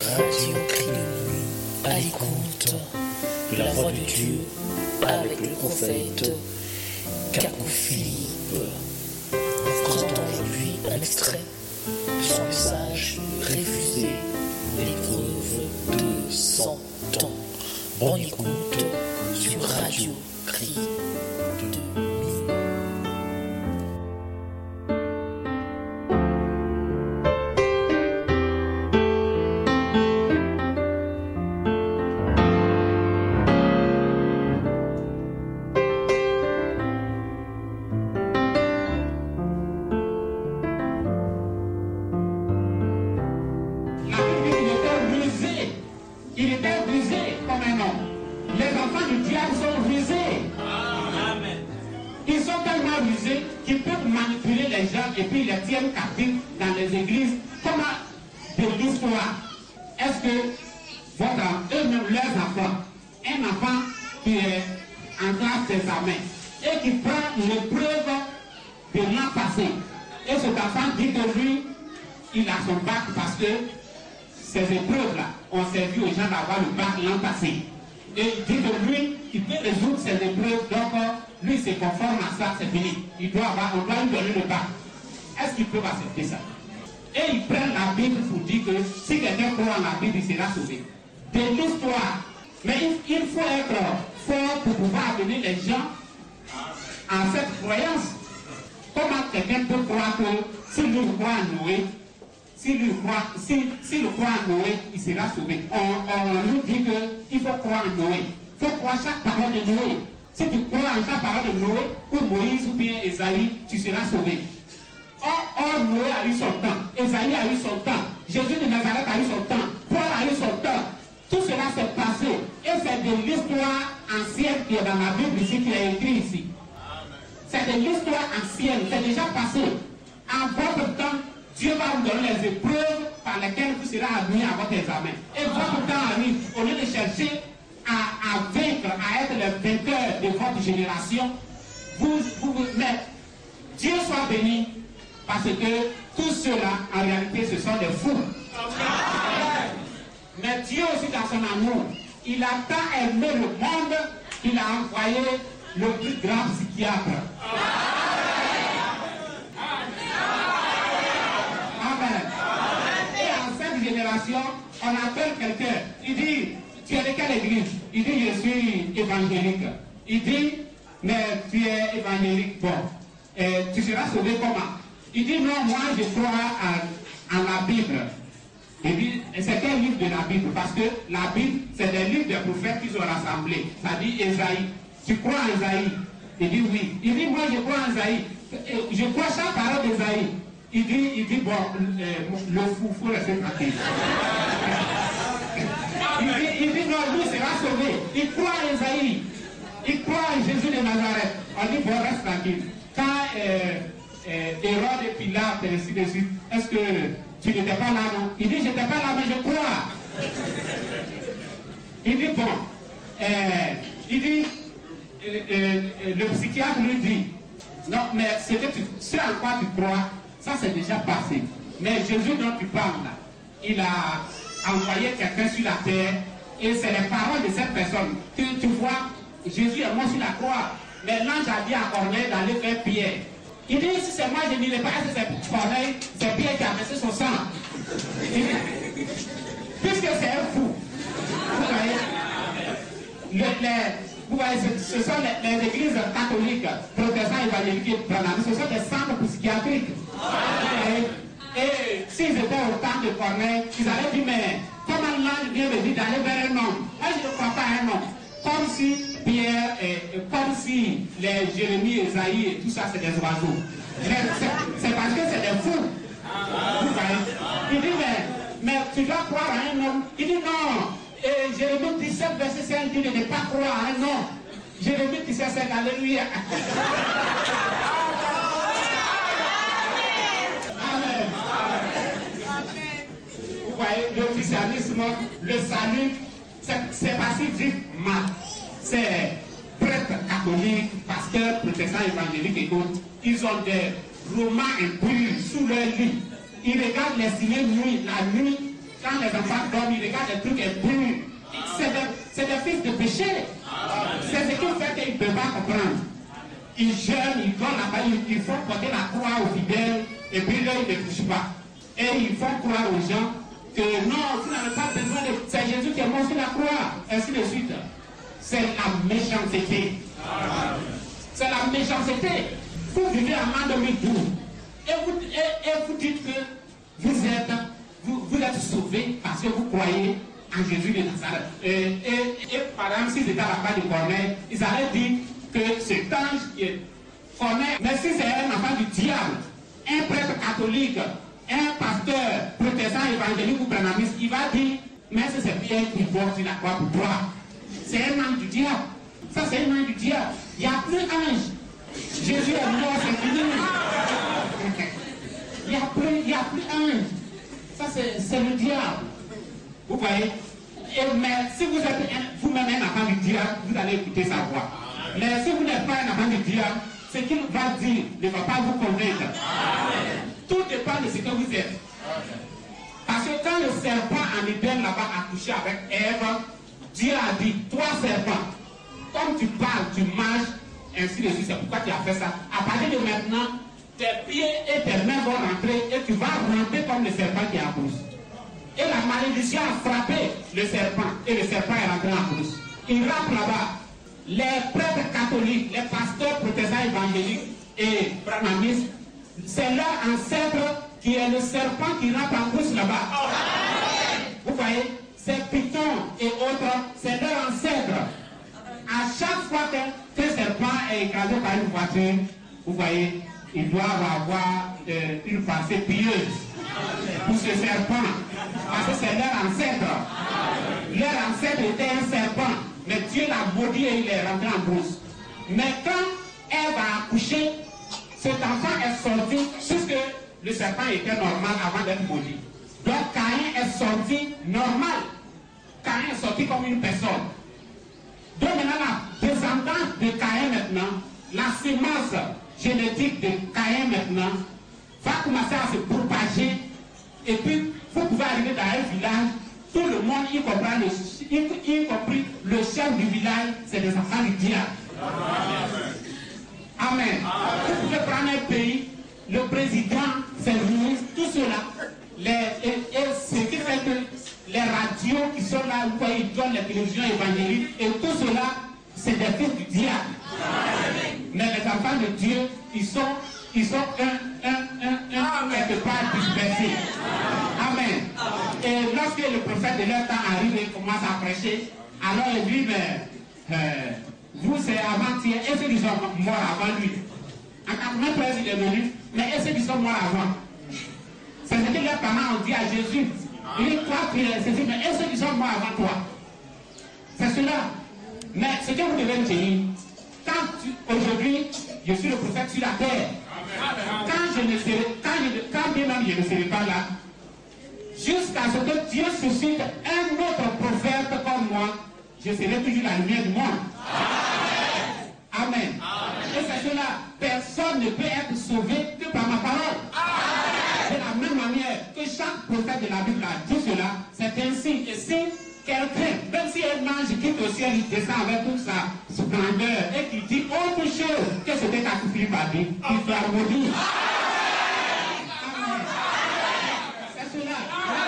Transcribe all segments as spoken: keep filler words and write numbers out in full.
Radio Cri de nuit, à l'écoute de la voix de Dieu avec le prophète Kakou Philippe. Nous présentons aujourd'hui un extrait de son message Réfusé, l'épreuve de cent ans. Bonne écoute sur Radio Cri de nuit. Il était brisé comme un homme. Les enfants du diable sont brisés. Amen. Ils sont tellement brisés qu'ils peuvent manipuler les gens et puis les tiennent captifs dans les églises. Comment de l'histoire? Est-ce que votre, eux-mêmes, leurs enfants, un enfant qui est en classe d'examen et qui prend l'épreuve de l'an passé, et cet enfant dit que lui, il a son bac parce que ces épreuves-là ont servi aux gens d'avoir le bac l'an passé. Et il dit que lui, il peut résoudre ces épreuves, donc lui se conforme à ça, c'est fini. Il doit avoir, on doit lui donner le bac. Est-ce qu'il peut accepter ça? Et ils prennent la Bible pour dire que si quelqu'un croit en la Bible, il sera sauvé. De l'histoire. Mais il, il faut être fort pour pouvoir amener les gens à cette croyance. Comment quelqu'un peut croire que s'il lui croit en Noé, S'il si croit, si, si croit en Noé, il sera sauvé. On, on nous dit qu'il faut croire en Noé. Il faut croire chaque parole de Noé. Si tu crois en chaque parole de Noé, ou Moïse ou bien Esaïe, tu seras sauvé. Or, or Noé a eu son temps. Esaïe a eu son temps. Jésus de Nazareth a eu son temps. Paul a eu son temps. Tout cela s'est passé. Et c'est de l'histoire ancienne qui est dans la Bible ici, qui est écrit ici. C'est de l'histoire ancienne. C'est déjà passé. En votre temps, Dieu va vous donner les épreuves par lesquelles vous serez admis à votre examen. Et votre temps arrive, au lieu de chercher à, à vaincre, à être le vainqueur de votre génération, vous vous mettez. Dieu soit béni, parce que tous ceux-là, en réalité, ce sont des fous. Mais Dieu aussi, dans son amour, il a tant aimé le monde qu'il a envoyé le plus grand psychiatre. Génération, on appelle quelqu'un, il dit, tu es de quelle église? Il dit, je suis évangélique. Il dit, mais tu es évangélique, bon, et tu seras sauvé comment? Il dit, non, moi je crois en, en la Bible. Il dit, c'est quel livre de la Bible? Parce que la Bible, c'est des livres des prophètes qu'ils ont rassemblés. Ça dit Esaïe. Tu crois en Esaïe? Il dit, oui. Il dit, moi je crois en Esaïe. Je crois chaque parole d'Esaïe. Il dit, il dit, bon, euh, le fou, il faut laisser tranquille. il, dit, il dit, non, lui sera sauvé. Il croit en Esaïe. Il croit en Jésus de Nazareth. On dit, bon, reste tranquille. Quand euh, euh, Hérode et Pilate, et ainsi de suite, est-ce que tu n'étais pas là, non? Il dit, je n'étais pas là, mais je crois. Il dit, bon, euh, il dit, euh, euh, le psychiatre lui dit, non, mais ce que tu, ce à quoi tu crois, ça c'est déjà passé. Mais Jésus dont tu parles là, il a envoyé quelqu'un sur la terre et c'est les paroles de cette personne. Tu, tu vois, Jésus est mort sur la croix. Mais l'ange a dit à Corneille d'aller faire Pierre. Il dit, si c'est moi, je n'irai pas, c'est Corneille, c'est Pierre qui a versé son sang. Puisque c'est un fou. Vous voyez, le, les, vous voyez ce, ce sont les, les églises catholiques, protestants, évangéliques, ce sont des centres psychiatriques. Et, et s'ils étaient au temps de Corneille, ils allaient dire, mais comment l'ange vient me dire d'aller vers un homme? Moi, je ne crois pas à un homme. Comme si Pierre, et, comme si les Jérémie, Esaïe et tout ça, c'est des oiseaux. C'est parce que c'est des fous. Vous voyez? Il dit, mais, mais tu dois croire à un homme. Il dit, non. Et Jérémie dix-sept, verset cinq, dit de ne pas croire à un homme. Jérémie dix-sept, cinq, alléluia. Vous voyez, l'officialisme, le salut, c'est pas si vite mal. C'est prêtre catholique, pasteur, protestant, évangélique et autres. Ils ont des romans impurs sous leur lit. Ils regardent les ciné nuit, la nuit, Quand les enfants dorment, ils regardent des trucs impurs. C'est des, des fils de péché. C'est ce qui fait qu'ils ne peuvent pas comprendre. Ils jeûnent, ils vont là-bas, ils, ils font porter la croix aux fidèles, et puis là, ils ne touchent pas. Et ils font croire aux gens que non, vous n'avez pas besoin de... C'est Jésus qui est mort sur la croix, ainsi de suite. C'est la méchanceté. C'est la méchanceté. Vous vivez en l'an deux mille douze et vous, et, et vous dites que vous êtes, vous, vous êtes sauvés parce que vous croyez en Jésus de Nazareth. Et, et, et par exemple, s'ils étaient à la part de Corneille, ils allaient dire que cet ange qui est Corneille, mais si c'est un enfant du diable, un prêtre catholique, un pasteur protestant évangélique ou branamiste, il va dire, mais c'est Pierre qui porte sur la croix pour toi. C'est un ange du diable. Ça, c'est un ange du diable. Il n'y a plus ange. Jésus est mort, c'est fini. Il n'y a plus, il y a plus ange. Ça, c'est le diable. Vous voyez? Et, mais si vous êtes vous-même un enfant du diable, vous allez écouter sa voix. Mais si vous n'êtes pas un enfant du diable, ce qu'il va dire ne va pas vous convaincre. Tout dépend de ce que vous êtes. Parce que quand le serpent en Éden là-bas a couché avec Ève, Dieu a dit, toi serpent, comme tu parles, tu marches, ainsi de suite, c'est pourquoi tu as fait ça. À partir de maintenant, tes pieds et tes mains vont rentrer et tu vas rentrer comme le serpent qui est en brousse. Et la malédiction a frappé le serpent et le serpent est rentré en brousse. Il rappe là-bas. Les prêtres catholiques, les pasteurs protestants évangéliques et branamistes, c'est leur ancêtre qui est le serpent qui rappe en brousse là-bas. Vous voyez, ces pitons et autres, c'est leur ancêtre. À chaque fois que ce serpent est écrasé par une voiture, vous voyez, ils doivent avoir euh, une pensée pieuse pour ce serpent. Parce que c'est leur ancêtre. Leur ancêtre était un serpent. Mais Dieu l'a maudit et il est rentré en brousse. Mais quand Ève a accouché, cet enfant est sorti, puisque le serpent était normal avant d'être maudit. Donc Caïn est sorti normal. Caïn est sorti comme une personne. Donc maintenant, la descendance de Caïn maintenant, la semence génétique de Caïn maintenant, va commencer à se propager. Et puis, vous pouvez arriver dans un village, tout le monde, y compris le, y, y compris le chef du village, c'est des enfants du diable. Amen. Amen. Amen. Vous pouvez prendre un pays, le président, ses ministres, tout cela, les, et, et ce qui fait que les radios qui sont là, où ils donnent les télévisions évangéliques, et tout cela, c'est des fils du diable. Amen. Mais les enfants de Dieu, ils sont, ils sont un, un, un, un, quelque part dispersés. Amen. Et lorsque le prophète de leur temps arrive et commence à prêcher, alors il dit, mais euh, vous c'est avant-hier, et ceux qui sont morts avant lui. En quatre-vingt-treize, il est venu, mais et ceux qui sont morts avant. C'est ce que leurs parents ont dit à Jésus. Il dit, toi, tu es ceci, mais et ceux qui sont morts avant toi. C'est cela. Mais ce que vous devez dire, quand aujourd'hui, je suis le prophète sur la terre, quand je ne serai, quand, je, quand bien même je ne serai pas là, jusqu'à ce que Dieu suscite un autre prophète comme moi, je serai toujours la lumière du monde. Amen. Amen. Amen. Et c'est cela, personne ne peut être sauvé que par ma parole. Amen. De la même manière que chaque prophète de la Bible a dit cela, c'est ainsi. Et si quelqu'un, même si un ange quitte au ciel, il descend avec toute sa splendeur et qu'il dit autre chose que ce que Philippe a dit, il sera maudit. Amen. C'est cela.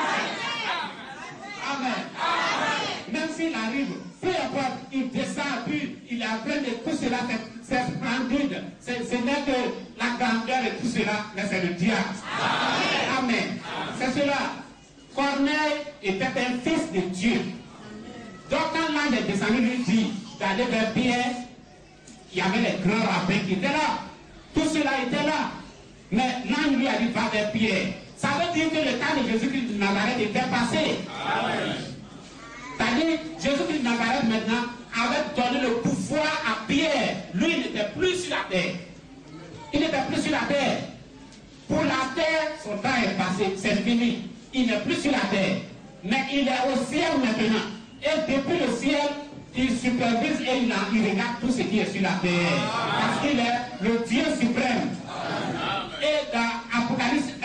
Amen. Même s'il arrive, peu importe, il descend, puis il est en train de tout cela, c'est splendide. Ce n'est que la grandeur et tout cela, mais c'est le diable. Amen. Amen. C'est cela. Corneille était un fils de Dieu. Donc quand l'ange est descendu, lui dit d'aller vers Pierre, il y avait les grands rabbins qui étaient là. Tout cela était là. Mais l'ange lui a dit va vers Pierre. Ça veut dire que le temps de Jésus-Christ de Nazareth était passé. C'est-à-dire, Jésus-Christ de Nazareth maintenant avait donné le pouvoir à Pierre. Lui, il n'était plus sur la terre. Il n'était plus sur la terre. Pour la terre, son temps est passé, c'est fini. Il n'est plus sur la terre, mais il est au ciel maintenant. Et depuis le ciel, il supervise et il, il regarde tout ce qui est sur la terre. Parce qu'il est le Dieu suprême. Et dans Apocalypse un, verset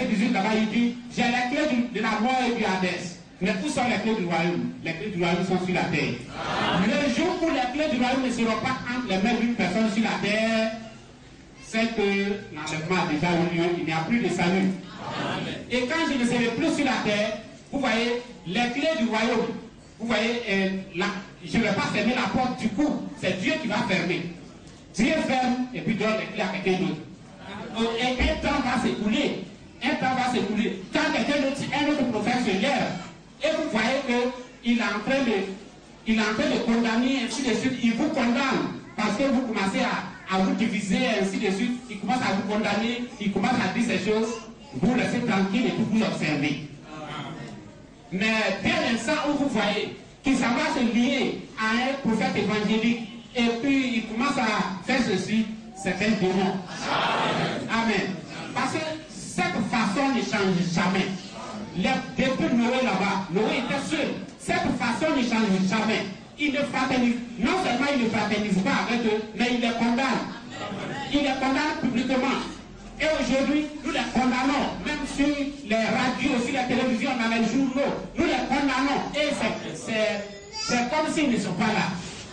verset dix-huit, là-bas, il dit, j'ai les clés du, de la mort et du Hadès. Mais où sont les clés du royaume? Les clés du royaume sont sur la terre. Amen. Le jour où les clés du royaume ne seront pas entre les mains d'une personne sur la terre, c'est que l'enlèvement a déjà eu lieu, il n'y a plus de salut. Amen. Et quand je ne serai plus sur la terre, vous voyez, les clés du royaume, vous voyez, euh, là, je ne vais pas fermer la porte du coup, c'est Dieu qui va fermer. Dieu ferme et puis donne les clés à quelqu'un d'autre. Et un temps va s'écouler, un temps va s'écouler. Quand quelqu'un d'autre, un autre prophète se lève, et vous voyez qu'il est en train de, il est en train de condamner, ainsi de suite, il vous condamne, parce que vous commencez à, à vous diviser, ainsi de suite, il commence à vous condamner, il commence à dire ces choses, vous laissez tranquille et puis vous observez. Mais dès l'instant où vous voyez qu'il s'en va se lier à un prophète évangélique, et puis il commence à faire ceci, c'est un démon. Amen. Parce que cette façon ne change jamais. Les, depuis Noé là-bas, Noé était seul. Cette façon ne change jamais. Il ne fraternise, non seulement il ne fraternise pas avec eux, mais il les condamne. Il les condamne publiquement. Et aujourd'hui, nous les condamnons, même sur les radios, sur les télévisions, dans les journaux, nous les condamnons. Et c'est comme s'ils ne sont pas là.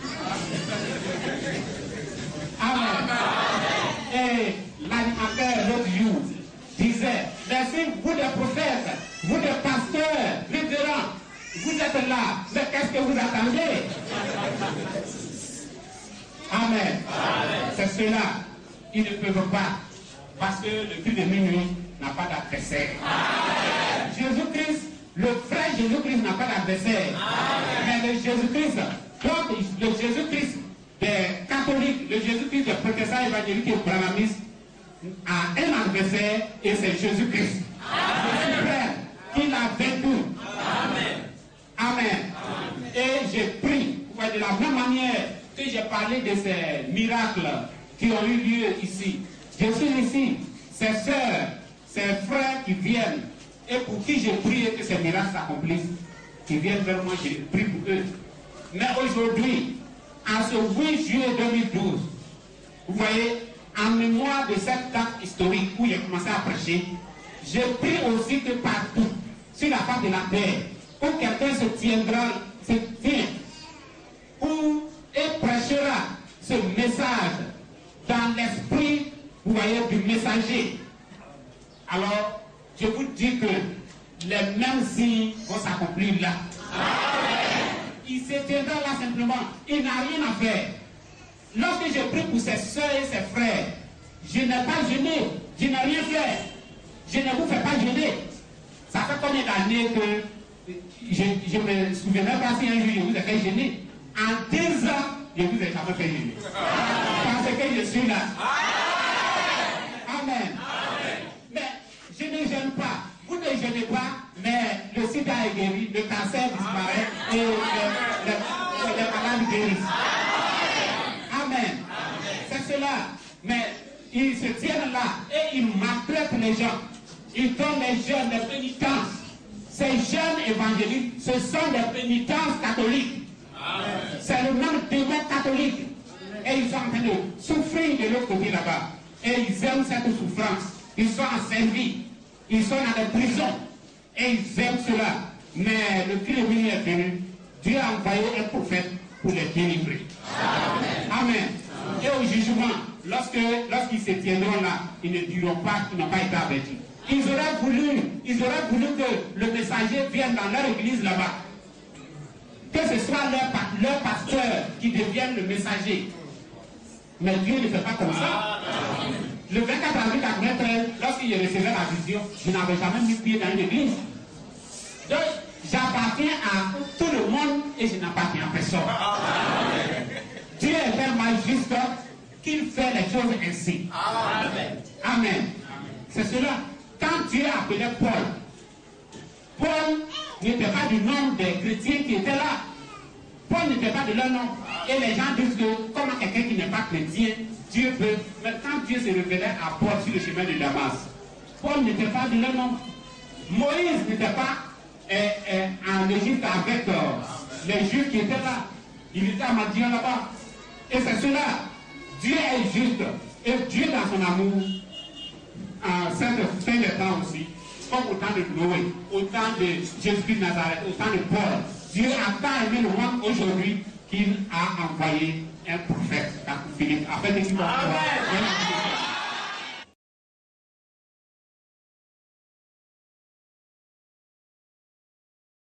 Amen. Et l'animateur l'autre jour disait, merci, vous les prophètes, vous les pasteurs, vétérans, vous êtes là, mais qu'est-ce que vous attendez? Amen. C'est cela, ils ne peuvent pas, parce que le but de minuit n'a pas d'adversaire. Jésus-Christ, le vrai Jésus-Christ n'a pas d'adversaire. Mais le Jésus-Christ, donc le Jésus-Christ des catholiques, le Jésus-Christ des protestants évangéliques et brahmanistes a un adversaire et c'est Jésus-Christ. Le suprême, qui l'a vaincu. Amen. Amen. Et j'ai pris, de la même manière que j'ai parlé de ces miracles qui ont eu lieu ici. Je suis ici, ces sœurs, ces frères qui viennent et pour qui j'ai prié que ces miracles s'accomplissent, qui viennent vers moi, j'ai prié pour eux. Mais aujourd'hui, en ce huit juillet deux mille douze, vous voyez, en mémoire de cette date historique où j'ai commencé à prêcher, j'ai pris aussi que partout, sur la face de la terre, où quelqu'un se tiendra, se tient, où et prêchera ce message dans l'esprit, vous voyez, du messager. Alors, je vous dis que les mêmes signes vont s'accomplir là. Il se tiendra là simplement. Il n'a rien à faire. Lorsque je prie pour ses soeurs et ses frères, je n'ai pas gêné. Je n'ai rien fait. Je ne vous fais pas gêner. Ça fait combien d'années que je ne me souviendrai pas si un jour je vous ai fait gêner. En deux ans, je ne vous ai jamais fait gêner. Parce que je suis là. Amen. Amen. Mais je ne gêne pas. Vous ne gênez pas, mais le sida est guéri, le cancer disparaît et les, les, les malades guérissent. Amen. C'est cela. Mais ils se tiennent là et ils maltraitent les gens. Ils donnent les jeunes des pénitences. Ces jeunes évangéliques, ce sont des pénitences catholiques. C'est le même démon catholique. Et ils sont en train de souffrir de l'autre côté là-bas. Et ils aiment cette souffrance. Ils sont asservis. Ils sont dans les prisons. Et ils aiment cela. Mais le criminel est venu. Dieu a envoyé un prophète pour les délivrer. Amen. Amen. Et au jugement, lorsque, lorsqu'ils se tiendront là, ils ne diront pas qu'ils n'ont pas été avertis. Ils auraient voulu, ils auraient voulu que le messager vienne dans leur église là-bas. Que ce soit leur, leur pasteur qui devienne le messager. Mais Dieu ne fait pas comme ça. Le vingt-quatre avril mille neuf cent quatre-vingt-treize, lorsqu'il recevait la vision, je n'avais jamais mis pied dans une église. Donc, j'appartiens à tout le monde et je n'appartiens à personne. Dieu est tellement juste qu'il fait les choses ainsi. Amen. Amen. C'est cela. Quand Dieu appelait Paul, Paul n'était pas du nom des chrétiens qui étaient là. Paul n'était pas de leur nom. Et les gens disent que, comment quelqu'un qui n'est pas chrétien, Dieu peut. Mais quand Dieu se révélait à Paul sur le chemin de Damas, Paul n'était pas de leur nom. Moïse n'était pas euh, euh, en Égypte avec euh, les Juifs qui étaient là. Il était à Madian là-bas. Et c'est cela. Dieu est juste. Et Dieu, dans son amour, en cette fin de temps aussi, comme au temps de Noé, au temps de Jésus-Christ de Nazareth, au temps de Paul. Dieu a tant aimé le monde aujourd'hui qu'il a envoyé un prophète, Philippe, afin de qu'il va